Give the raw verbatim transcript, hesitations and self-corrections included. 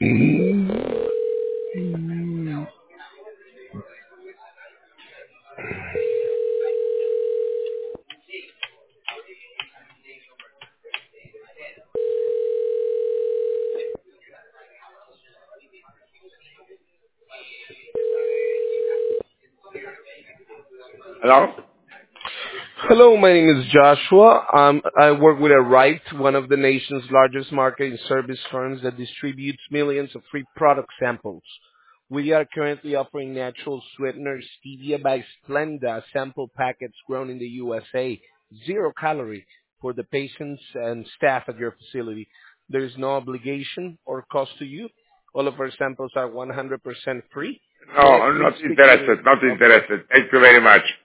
Hello? Hello, my name is Joshua. Um, I work with Arrive, one of the nation's largest marketing service firms that distributes millions of free product samples. We are currently offering natural sweetener stevia by Splenda sample packets grown in the U S A, zero calorie, for the patients and staff at your facility. There is no obligation or cost to you. All of our samples are one hundred percent free. No, May I I'm please not speak to interested. Not the operator? interested. Thank you very much.